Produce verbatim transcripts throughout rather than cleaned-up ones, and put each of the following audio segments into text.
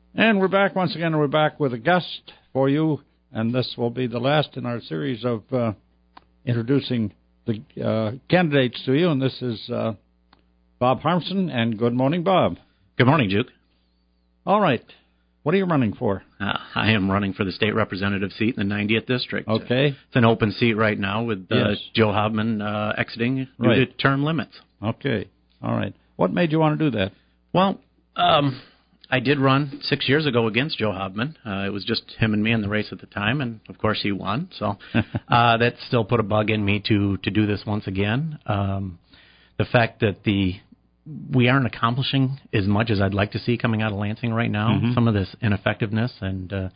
And we're back once again. We're back with a guest for you, and this will be the last in our series of uh, introducing the uh, candidates to you. And this is uh, Bob Harmson. And good morning, Bob. Good morning, Duke. All right. What are you running for? Uh, I am running for the state representative seat in the ninetieth district. Okay. It's an open seat right now with uh, yes. Joe Hauptman uh, exiting due right. to term limits. Okay. All right. What made you want to do that? Well, um, I did run six years ago against Joe Hauptman. Uh, it was just him and me in the race at the time, and, of course, he won. So uh, that still put a bug in me to, to do this once again. Um, the fact that the we aren't accomplishing as much as I'd like to see coming out of Lansing right now, mm-hmm. some of this ineffectiveness and uh,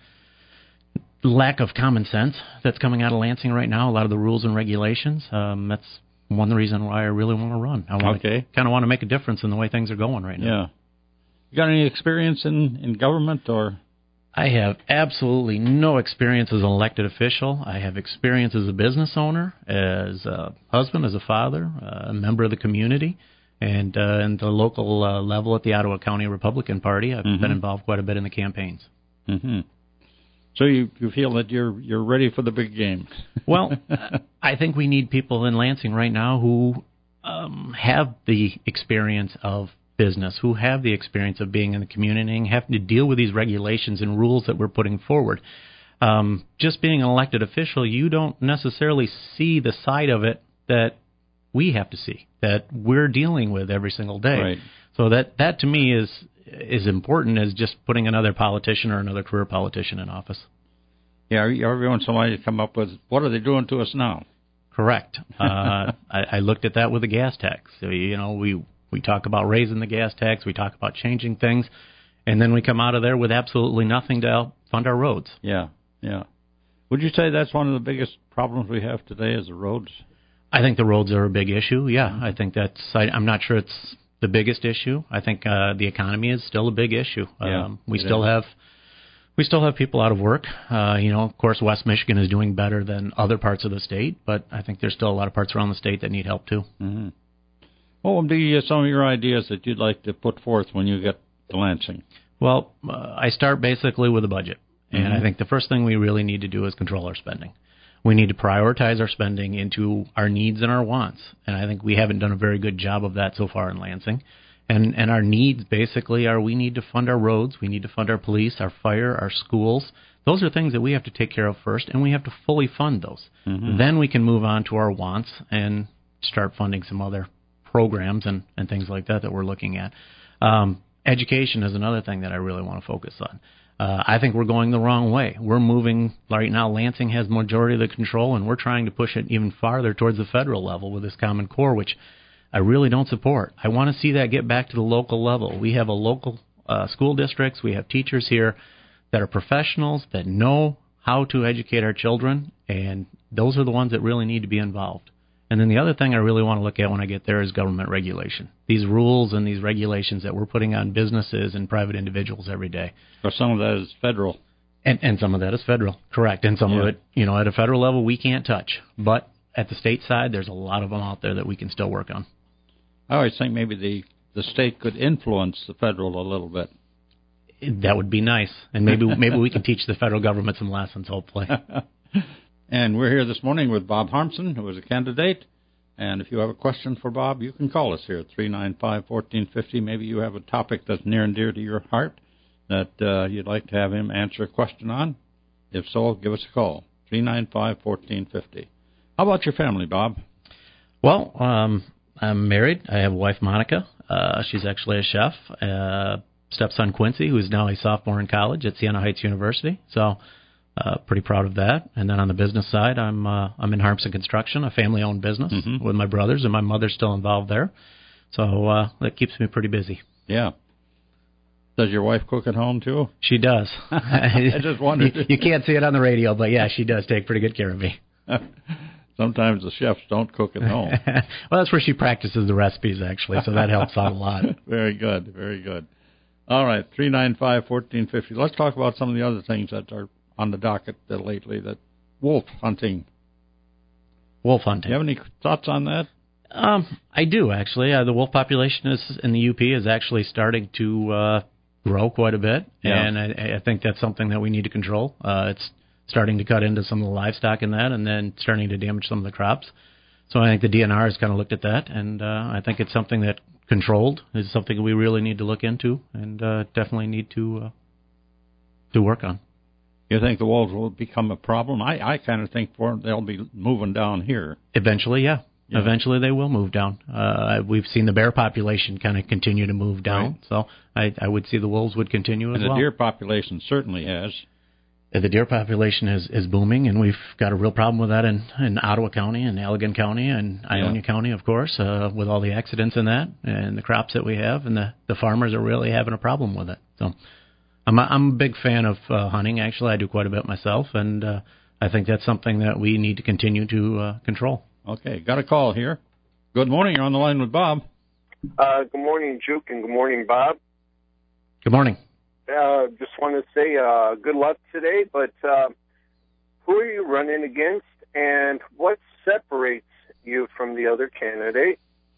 lack of common sense that's coming out of Lansing right now, a lot of the rules and regulations, um, that's one reason why I really want to run. I want okay. to kind of want to make a difference in the way things are going right now. Yeah. You got any experience in, in government or? I have absolutely no experience as an elected official. I have experience as a business owner, as a husband, as a father, uh, a member of the community, and uh, in the local uh, level at the Ottawa County Republican Party. I've mm-hmm. been involved quite a bit in the campaigns. Mm-hmm. So you, you feel that you're you're ready for the big game? Well, I think we need people in Lansing right now who um, have the experience of business, who have the experience of being in the community and having to deal with these regulations and rules that we're putting forward. Um, just being an elected official, you don't necessarily see the side of it that we have to see, that we're dealing with every single day. Right. So that, that to me is is important as just putting another politician or another career politician in office. Yeah, every once in a while you come up with, what are they doing to us now? Correct. Uh, I, I looked at that with the gas tax. So, you know, we, we talk about raising the gas tax, we talk about changing things, and then we come out of there with absolutely nothing to help fund our roads. Yeah, yeah. Would you say that's one of the biggest problems we have today is the roads? I think the roads are a big issue, yeah. Mm-hmm. I think that's, I, I'm not sure it's the biggest issue. I think uh, the economy is still a big issue. Yeah, um, we still is. have we still have people out of work. Uh, you know, of course, West Michigan is doing better than other parts of the state, but I think there's still a lot of parts around the state that need help too. Mm-hmm. What would be uh, some of your ideas that you'd like to put forth when you get to Lansing? Well, uh, I start basically with a budget, and mm-hmm. I think the first thing we really need to do is control our spending. We need to prioritize our spending into our needs and our wants, and I think we haven't done a very good job of that so far in Lansing. And and our needs basically are we need to fund our roads, we need to fund our police, our fire, our schools. Those are things that we have to take care of first, and we have to fully fund those. Mm-hmm. Then we can move on to our wants and start funding some other programs and, and things like that that we're looking at. Um, education is another thing that I really want to focus on. Uh, I think we're going the wrong way. We're moving, right now Lansing has majority of the control, and we're trying to push it even farther towards the federal level with this Common Core, which I really don't support. I want to see that get back to the local level. We have a local uh, school districts. We have teachers here that are professionals that know how to educate our children, and those are the ones that really need to be involved. And then the other thing I really want to look at when I get there is government regulation. These rules and these regulations that we're putting on businesses and private individuals every day. Or some of that is federal. And, and some of that is federal, correct. And some yeah. of it, you know, at a federal level we can't touch. But at the state side, there's a lot of them out there that we can still work on. I always think maybe the, the state could influence the federal a little bit. That would be nice. And maybe maybe we can teach the federal government some lessons, hopefully. And we're here this morning with Bob Harmson, who is a candidate. And if you have a question for Bob, you can call us here at three nine five, one four five zero. Maybe you have a topic that's near and dear to your heart that uh, you'd like to have him answer a question on. If so, give us a call, three nine five, one four five zero. How about your family, Bob? Well, um, I'm married. I have a wife, Monica. Uh, she's actually a chef. Uh, stepson, Quincy, who is now a sophomore in college at Siena Heights University. So uh, pretty proud of that. And then on the business side, I'm uh, I'm in Harmson Construction, a family-owned business mm-hmm. with my brothers, and my mother's still involved there. So uh, that keeps me pretty busy. Yeah. Does your wife cook at home, too? She does. I just wondered. You, you can't see it on the radio, but, yeah, she does take pretty good care of me. Sometimes the chefs don't cook at home. Well, that's where she practices the recipes, actually, so that helps out a lot. Very good, very good. All right, three nine five, one four five zero. Let's talk about some of the other things that are on the docket lately, that wolf hunting. Wolf hunting. Do you have any thoughts on that? Um, I do, actually. Uh, the wolf population is in the U P is actually starting to uh, grow quite a bit, yeah. and I, I think that's something that we need to control. Uh, it's starting to cut into some of the livestock in that, and then starting to damage some of the crops. So I think the D N R has kind of looked at that, and uh, I think it's something that controlled is something we really need to look into, and uh, definitely need to uh, to work on. You think the wolves will become a problem? I, I kind of think for they'll be moving down here. Eventually, yeah. yeah. Eventually they will move down. Uh, we've seen the bear population kind of continue to move down, right. so I, I would see the wolves would continue as and the well. The deer population certainly has. The deer population is, is booming, and we've got a real problem with that in, in Ottawa County and Allegan County and Ionia yeah. County, of course, uh, with all the accidents in that and the crops that we have, and the, the farmers are really having a problem with it. So I'm a, I'm a big fan of uh, hunting, actually. I do quite a bit myself, and uh, I think that's something that we need to continue to uh, control. Okay, got a call here. Good morning. You're on the line with Bob. Uh, good morning, Juke, and good morning, Bob. Good morning. Uh, just want to say uh, good luck today, but uh, who are you running against, and what separates you from the other candidate?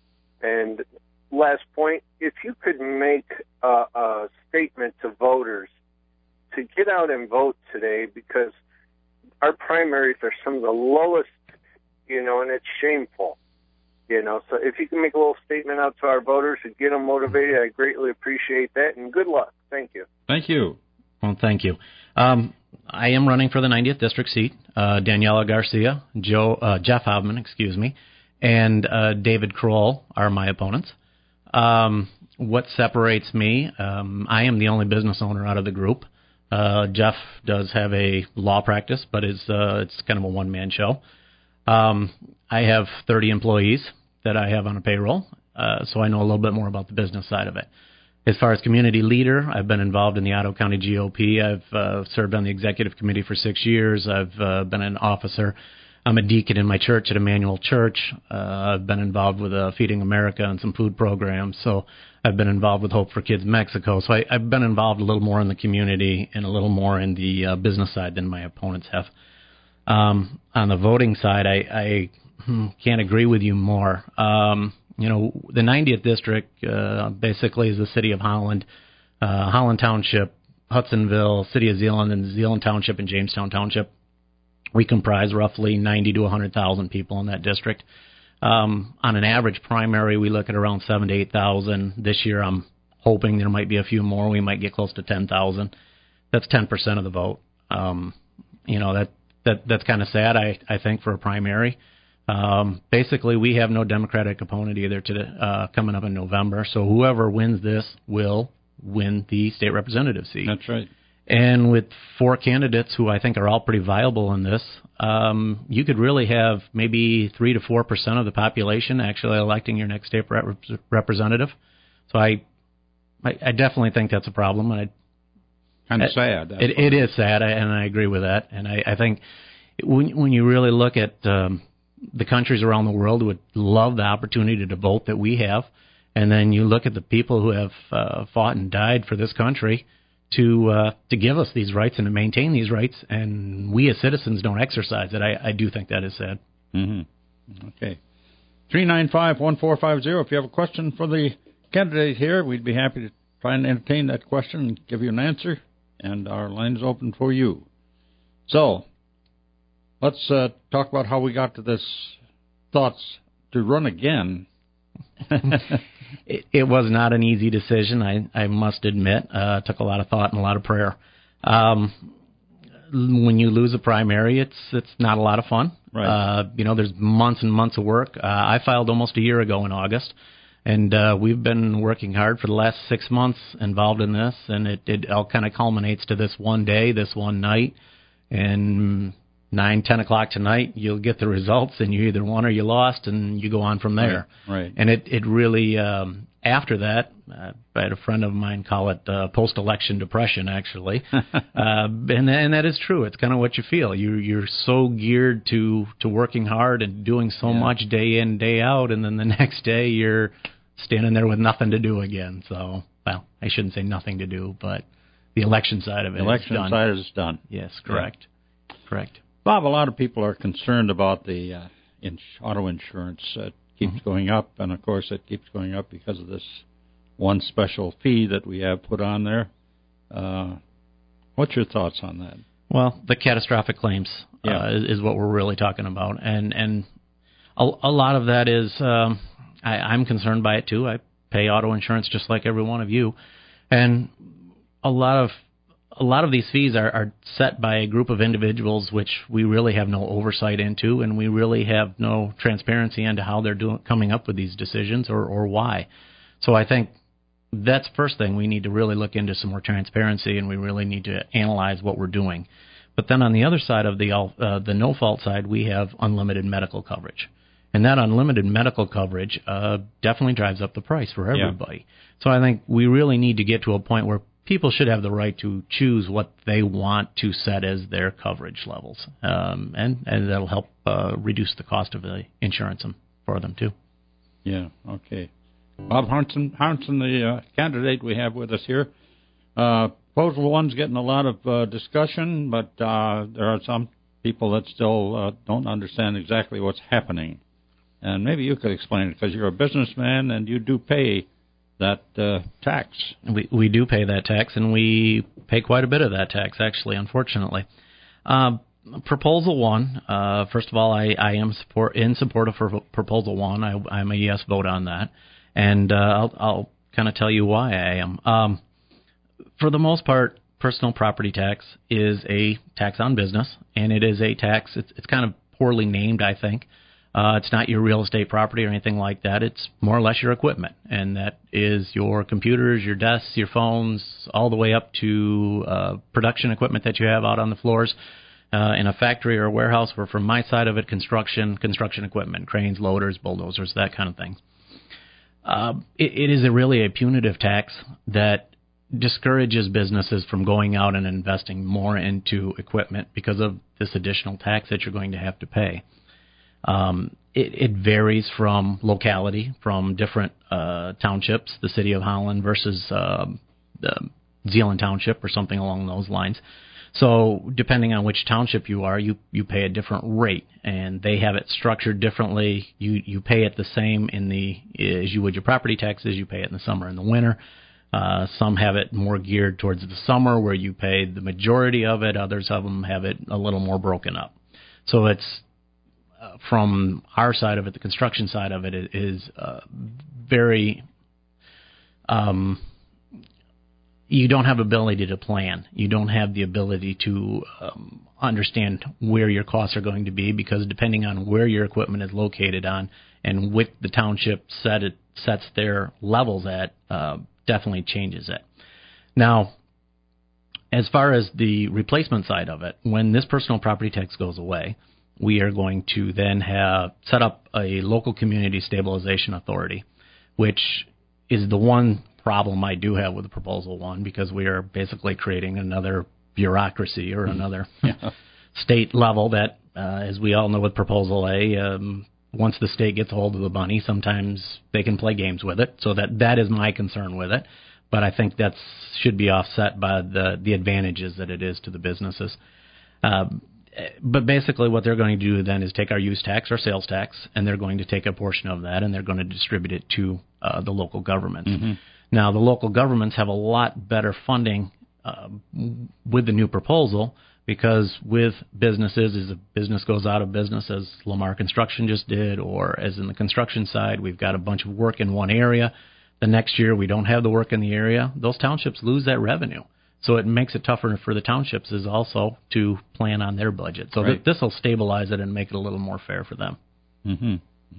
And last point, if you could make a, a statement to voters to get out and vote today, because our primaries are some of the lowest, you know, and it's shameful. You know, so if you can make a little statement out to our voters and get them motivated, I greatly appreciate that, and good luck. Thank you. Thank you. Well, thank you. Um, I am running for the ninetieth District seat. Uh, Daniela Garcia, Joe, uh, Jeff Haubman, excuse me, and uh, David Kroll are my opponents. Um, what separates me, um, I am the only business owner out of the group. Uh, Jeff does have a law practice, but it's, uh, it's kind of a one-man show. Um, I have thirty employees that I have on a payroll, uh, so I know a little bit more about the business side of it. As far as community leader, I've been involved in the Ottawa County G O P. I've uh, served on the executive committee for six years. I've uh, been an officer. I'm a deacon in my church at Emmanuel Church. Uh, I've been involved with uh, Feeding America and some food programs. So I've been involved with Hope for Kids Mexico. So I, I've been involved a little more in the community and a little more in the uh, business side than my opponents have. Um, on the voting side, I, I can't agree with you more. Um, you know, the ninetieth District uh, basically is the city of Holland, uh, Holland Township, Hudsonville, City of Zeeland, and Zeeland Township and Jamestown Township. We comprise roughly ninety to one hundred thousand people in that district. Um, on an average primary, we look at around seven to eight thousand. This year, I'm hoping there might be a few more. We might get close to ten thousand. That's ten percent of the vote. Um, you know, that That that's kind of sad, I, I think, for a primary. Um, basically, we have no Democratic opponent either to the, uh, coming up in November. So whoever wins this will win the state representative seat. That's right. And with four candidates who I think are all pretty viable in this, um, you could really have maybe three to four percent of the population actually electing your next state rep- representative. So I, I, I definitely think that's a problem. And I, Kind of sad. It, it is sad, and I agree with that. And I, I think when, when you really look at um, the countries around the world who would love the opportunity to vote that we have, and then you look at the people who have uh, fought and died for this country to uh, to give us these rights and to maintain these rights, and we as citizens don't exercise it, I, I do think that is sad. Mm-hmm. Okay. three nine five, one four five zero. If you have a question for the candidate here, we'd be happy to try and entertain that question and give you an answer. And our line is open for you. So, let's uh, talk about how we got to this thoughts to run again. it, it was not an easy decision, I, I must admit. Uh, it took a lot of thought and a lot of prayer. Um, when you lose a primary, it's it's not a lot of fun. Right. Uh, you know, there's months and months of work. Uh, I filed almost a year ago in August. And uh, we've been working hard for the last six months involved in this, and it, it all kind of culminates to this one day, this one night. And nine, ten o'clock tonight, you'll get the results, and you either won or you lost, and you go on from there. Right. right. And it, it really, um, after that, uh, I had a friend of mine call it uh, post-election depression, actually. uh, and, and that is true. It's kind of what you feel. You, you're so geared to, to working hard and doing so yeah. much day in, day out, and then the next day you're standing there with nothing to do again. So, well, I shouldn't say nothing to do, but the election side of it the election is done. side is done. Yes, correct. Yeah. Correct. Bob, a lot of people are concerned about the uh, ins- auto insurance. It keeps mm-hmm. going up, and, of course, it keeps going up because of this one special fee that we have put on there. Uh, what's your thoughts on that? Well, the catastrophic claims yeah. uh, is, is what we're really talking about, and and a, a lot of that is um, I, I'm concerned by it too. I pay auto insurance just like every one of you, and a lot of a lot of these fees are, are set by a group of individuals which we really have no oversight into, and we really have no transparency into how they're doing coming up with these decisions or, or why. So I think that's the first thing. We need to really look into some more transparency, and we really need to analyze what we're doing. But then on the other side of the uh, the no-fault side, we have unlimited medical coverage. And that unlimited medical coverage uh, definitely drives up the price for everybody. Yeah. So I think we really need to get to a point where people should have the right to choose what they want to set as their coverage levels. Um, and, and that'll help uh, reduce the cost of the insurance for them, too. Yeah, okay. Bob Harmson, Harmson the uh, candidate we have with us here. Uh, Proposal one's getting a lot of uh, discussion, but uh, there are some people that still uh, don't understand exactly what's happening. And maybe you could explain it, because you're a businessman and you do pay that uh, tax. We we do pay that tax, and we pay quite a bit of that tax, actually, unfortunately. Uh, proposal one, uh, first of all, I, I am support in support of Proposal one. I, I'm a yes vote on that. And uh, I'll, I'll kind of tell you why I am. Um, for the most part, personal property tax is a tax on business, and it is a tax. It's, it's kind of poorly named, I think. Uh, it's not your real estate property or anything like that. It's more or less your equipment, and that is your computers, your desks, your phones, all the way up to uh, production equipment that you have out on the floors uh, in a factory or a warehouse, or from my side of it, construction, construction equipment, cranes, loaders, bulldozers, that kind of thing. Uh, it, it is a really a punitive tax that discourages businesses from going out and investing more into equipment because of this additional tax that you're going to have to pay. Um, it, it varies from locality, from different uh, townships, the city of Holland versus uh, the Zeeland Township or something along those lines. So depending on which township you are, you, you pay a different rate, and they have it structured differently. You you pay it the same in the as you would your property taxes. You pay it in the summer and the winter. Uh, some have it more geared towards the summer, where you pay the majority of it. Others of them have it a little more broken up. So it's uh, from our side of it, the construction side of it is uh, very. Um, You don't have ability to plan. You don't have the ability to um, understand where your costs are going to be, because depending on where your equipment is located on and what the township set it, sets their levels at, uh, definitely changes it. Now, as far as the replacement side of it, when this personal property tax goes away, we are going to then have set up a local community stabilization authority, which is the one problem I do have with the Proposal one, because we are basically creating another bureaucracy or another yeah. state level that, uh, as we all know with Proposal A, um, once the state gets a hold of the money, sometimes they can play games with it. So that that is my concern with it. But I think that should be offset by the, the advantages that it is to the businesses. Um, but basically what they're going to do then is take our use tax, our sales tax, and they're going to take a portion of that, and they're going to distribute it to uh, the local governments. Mm-hmm. Now, the local governments have a lot better funding uh, with the new proposal, because with businesses, as a business goes out of business, as Lamar Construction just did, or as in the construction side, we've got a bunch of work in one area. The next year, we don't have the work in the area. Those townships lose that revenue. So it makes it tougher for the townships is also to plan on their budget. So right. th- this will stabilize it and make it a little more fair for them. Mm-hmm.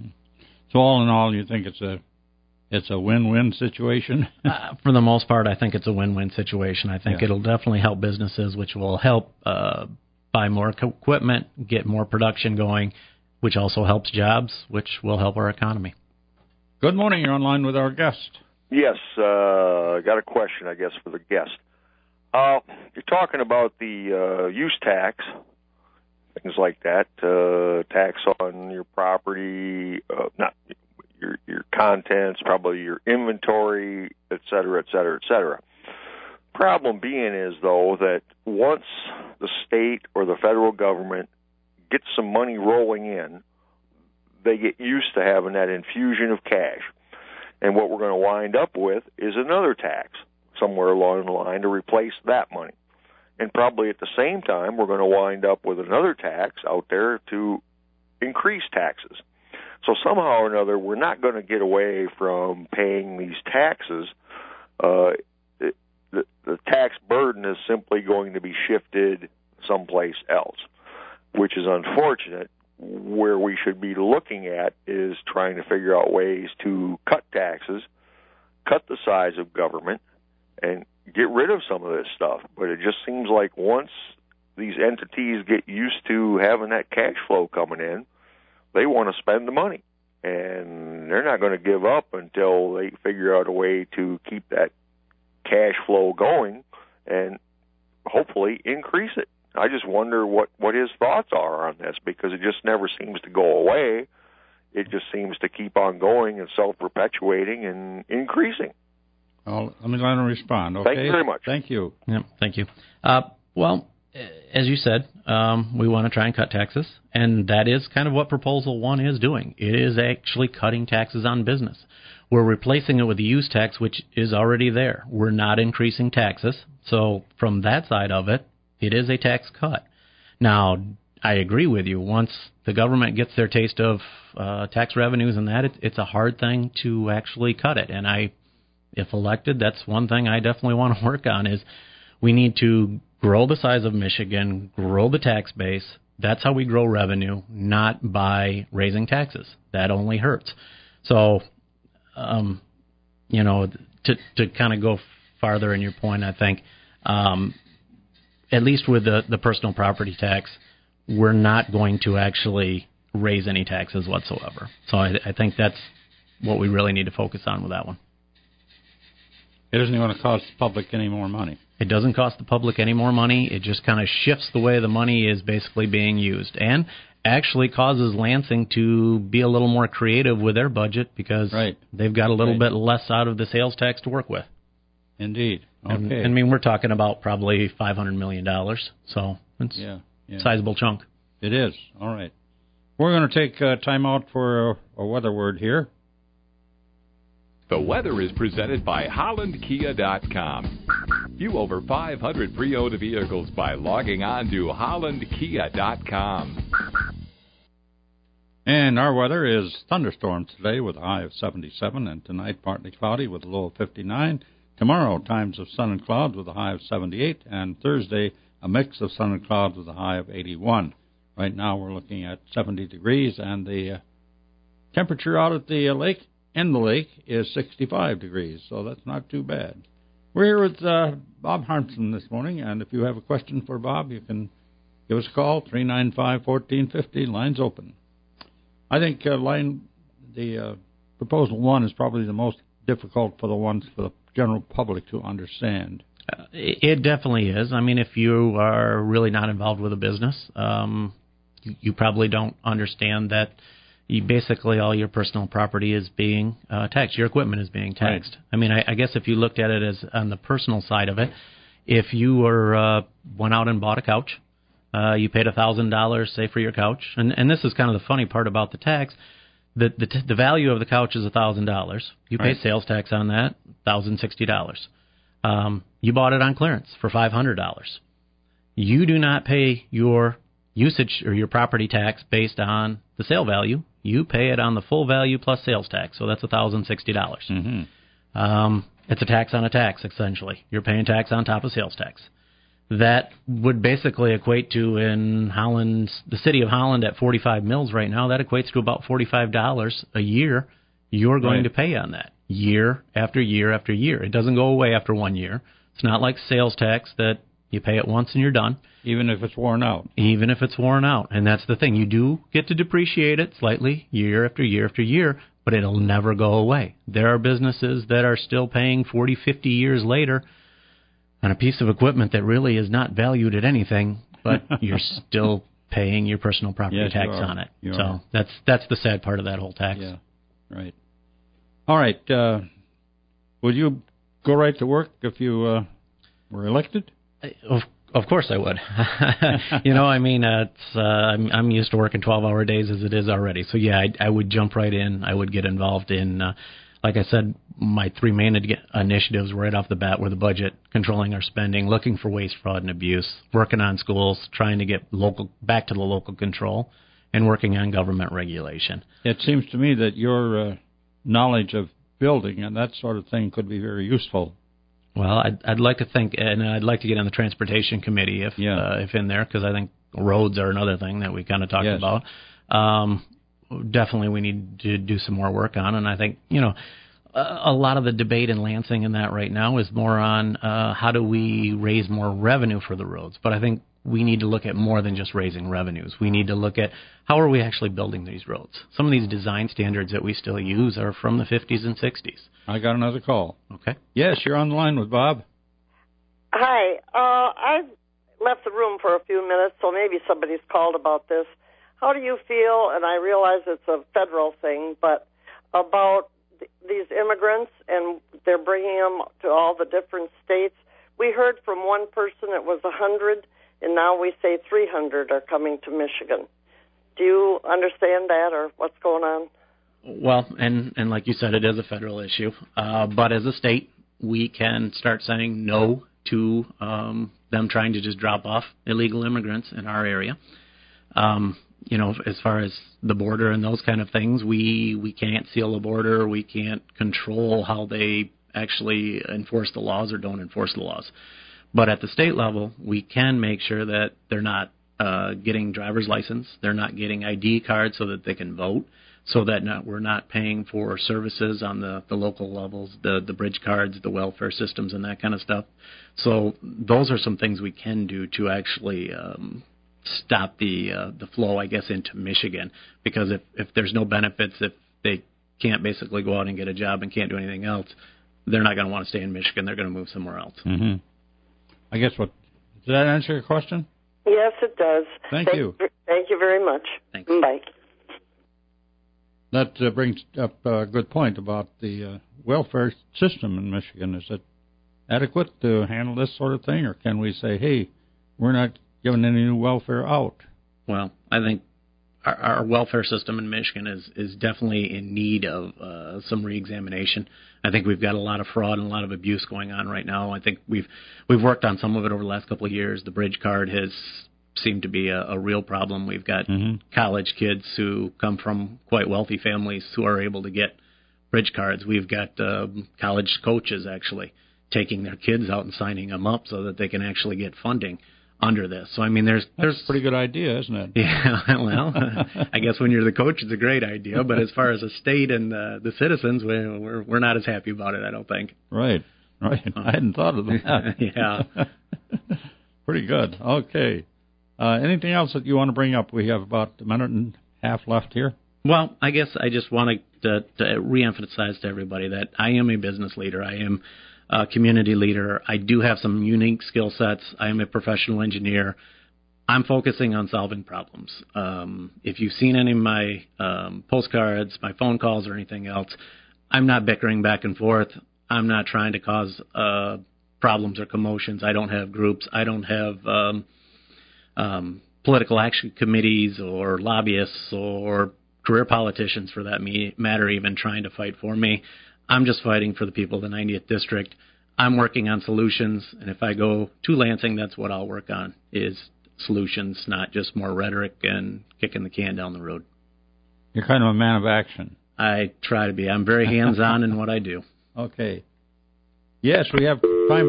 So all in all, you think it's a It's a win-win situation? uh, for the most part, I think it's a win-win situation. I think yeah. it'll definitely help businesses, which will help uh, buy more co- equipment, get more production going, which also helps jobs, which will help our economy. Good morning. You're online with our guest. Yes, uh, I got a question, I guess, for the guest. Uh, you're talking about the uh, use tax, things like that, uh, tax on your property, uh, not Your, your contents, probably your inventory, et cetera, et cetera, et cetera. Problem being is, though, that once the state or the federal government gets some money rolling in, they get used to having that infusion of cash. And what we're going to wind up with is another tax somewhere along the line to replace that money. And probably at the same time, we're going to wind up with another tax out there to increase taxes. So somehow or another, we're not going to get away from paying these taxes. Uh, it, the, the tax burden is simply going to be shifted someplace else, which is unfortunate. Where we should be looking at is trying to figure out ways to cut taxes, cut the size of government, and get rid of some of this stuff. But it just seems like once these entities get used to having that cash flow coming in, they want to spend the money. And they're not going to give up until they figure out a way to keep that cash flow going and hopefully increase it. I just wonder what, what his thoughts are on this, because it just never seems to go away. It just seems to keep on going and self-perpetuating and increasing. Well, let me let him respond. Okay? Thank you very much. Thank you. Yep, thank you. Uh, well, as you said, um, we want to try and cut taxes, and that is kind of what Proposal one is doing. It is actually cutting taxes on business. We're replacing it with the use tax, which is already there. We're not increasing taxes. So from that side of it, it is a tax cut. Now, I agree with you. Once the government gets their taste of uh, tax revenues and that, it, it's a hard thing to actually cut it. And I, if elected, that's one thing I definitely want to work on is we need to grow the size of Michigan, grow the tax base. That's how we grow revenue, not by raising taxes. That only hurts. So, um, you know, to to kind of go farther in your point, I think, um, at least with the, the personal property tax, we're not going to actually raise any taxes whatsoever. So I, I think that's what we really need to focus on with that one. It isn't going to cost the public any more money. It doesn't cost the public any more money. It just kind of shifts the way the money is basically being used, and actually causes Lansing to be a little more creative with their budget because right. they've got a little right. bit less out of the sales tax to work with. Indeed. Okay. And, I mean, we're talking about probably five hundred million dollars, so it's yeah, yeah. a sizable chunk. It is. All right. We're going to take uh, time out for a, a weather word here. The weather is presented by Holland Kia dot com. View over five hundred pre-owned vehicles by logging on to Holland Kia dot com. And our weather is thunderstorms today with a high of seventy-seven, and tonight partly cloudy with a low of fifty-nine. Tomorrow, times of sun and clouds with a high of seventy-eight, and Thursday, a mix of sun and clouds with a high of eighty-one. Right now, we're looking at seventy degrees, and the uh, temperature out at the uh, lake, in the lake, is sixty-five degrees, so that's not too bad. We're here with uh, Bob Harmson this morning, and if you have a question for Bob, you can give us a call, three nine five, one four five zero, line's open. I think uh, line the uh, proposal one is probably the most difficult for the ones for the general public to understand. Uh, it definitely is. I mean, if you are really not involved with a business, um, you, you probably don't understand that you basically all your personal property is being uh, taxed. Your equipment is being taxed. Right. I mean, I, I guess if you looked at it as on the personal side of it, if you were uh, went out and bought a couch, uh, you paid one thousand dollars, say, for your couch, and, and this is kind of the funny part about the tax, the the, t- the value of the couch is one thousand dollars. You pay right. sales tax on that, one thousand sixty dollars. Um, you bought it on clearance for five hundred dollars. You do not pay your usage or your property tax based on the sale value. You pay it on the full value plus sales tax, so that's one thousand sixty dollars. Mm-hmm. Um, it's a tax on a tax, essentially. You're paying tax on top of sales tax. That would basically equate to, in Holland, the city of Holland at forty-five mills right now, that equates to about forty-five dollars a year you're going right. to pay on that, year after year after year. It doesn't go away after one year. It's not like sales tax that you pay it once and you're done. Even if it's worn out. Even if it's worn out. And that's the thing. You do get to depreciate it slightly year after year after year, but it'll never go away. There are businesses that are still paying forty, fifty years later on a piece of equipment that really is not valued at anything, but you're still paying your personal property yes, tax on it. You so are. that's that's the sad part of that whole tax. Yeah, right. All right. Uh, would you go right to work if you uh, were elected? Of Of course I would. you know, I mean, uh, it's, uh, I'm, I'm used to working twelve-hour days as it is already. So, yeah, I, I would jump right in. I would get involved in, uh, like I said, my three main ig- initiatives right off the bat were the budget, controlling our spending, looking for waste, fraud, and abuse, working on schools, trying to get local back to the local control, and working on government regulation. It seems to me that your uh, knowledge of building and that sort of thing could be very useful. Well, I'd, I'd like to think, and I'd like to get on the transportation committee if yeah. uh, if in there, because I think roads are another thing that we kind of talked yes. about. Um, definitely we need to do some more work on, and I think, you know, a, a lot of the debate in Lansing and that right now is more on uh, how do we raise more revenue for the roads. But I think we need to look at more than just raising revenues. We need to look at how are we actually building these roads. Some of these design standards that we still use are from the fifties and sixties. I got another call. Okay. Yes, you're on the line with Bob. Hi. Uh, I left the room for a few minutes, so maybe somebody's called about this. How do you feel, and I realize it's a federal thing, but about th- these immigrants, and they're bringing them to all the different states? We heard from one person it was one hundred, and now we say three hundred are coming to Michigan. Do you understand that, or what's going on? Well, and, and like you said, it is a federal issue. Uh, but as a state, we can start saying no to um, them trying to just drop off illegal immigrants in our area. Um, you know, as far as the border and those kind of things, we, we can't seal the border. We can't control how they actually enforce the laws or don't enforce the laws. But at the state level, we can make sure that they're not uh, getting driver's license, they're not getting I D cards so that they can vote, so that not, we're not paying for services on the, the local levels, the, the bridge cards, the welfare systems, and that kind of stuff. So those are some things we can do to actually um, stop the uh, the flow, I guess, into Michigan. Because if, if there's no benefits, if they can't basically go out and get a job and can't do anything else, they're not going to want to stay in Michigan. They're going to move somewhere else. Mm-hmm. I guess what did that answer your question? Yes, it does. Thank, thank you. Thank you very much. Thanks. Bye. That uh, brings up a good point about the uh, welfare system in Michigan. Is it adequate to handle this sort of thing, or can we say, hey, we're not giving any new welfare out? Well, I think our, our welfare system in Michigan is, is definitely in need of uh, some reexamination. I think we've got a lot of fraud and a lot of abuse going on right now. I think we've we've worked on some of it over the last couple of years. The bridge card has seemed to be a, a real problem. We've got mm-hmm. college kids who come from quite wealthy families who are able to get bridge cards. We've got uh, college coaches actually taking their kids out and signing them up so that they can actually get funding under this. So, I mean, there's... That's there's a pretty good idea, isn't it? Yeah, well, I guess when you're the coach, it's a great idea. But as far as the state and the, the citizens, we're, we're we're not as happy about it, I don't think. Right, right. I hadn't thought of that. Yeah. Pretty good. Okay. Uh, anything else that you want to bring up? We have about a minute and a half left here. Well, I guess I just want to, to reemphasize to everybody that I am a business leader. I am a community leader. I do have some unique skill sets. I am a professional engineer. I'm focusing on solving problems. Um, if you've seen any of my um, postcards, my phone calls, or anything else, I'm not bickering back and forth. I'm not trying to cause uh, problems or commotions. I don't have groups. I don't have um, um, political action committees or lobbyists or career politicians, for that matter, even trying to fight for me. I'm just fighting for the people of the ninetieth District. I'm working on solutions, and if I go to Lansing, that's what I'll work on, is solutions, not just more rhetoric and kicking the can down the road. You're kind of a man of action. I try to be. I'm very hands-on in what I do. Okay. Yes, we have time.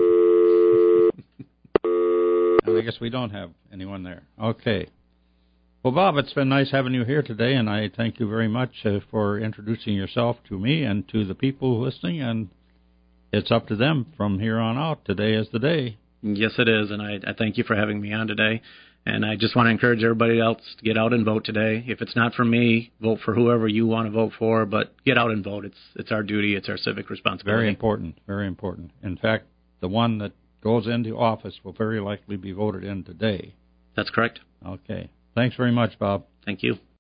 I guess we don't have anyone there. Okay. Well, Bob, it's been nice having you here today, and I thank you very much uh, for introducing yourself to me and to the people listening, and it's up to them from here on out. Today is the day. Yes, it is, and I, I thank you for having me on today. And I just want to encourage everybody else to get out and vote today. If it's not for me, vote for whoever you want to vote for, but get out and vote. It's it's our duty. It's our civic responsibility. Very important, very important. In fact, the one that goes into office will very likely be voted in today. That's correct. Okay. Thanks very much, Bob. Thank you.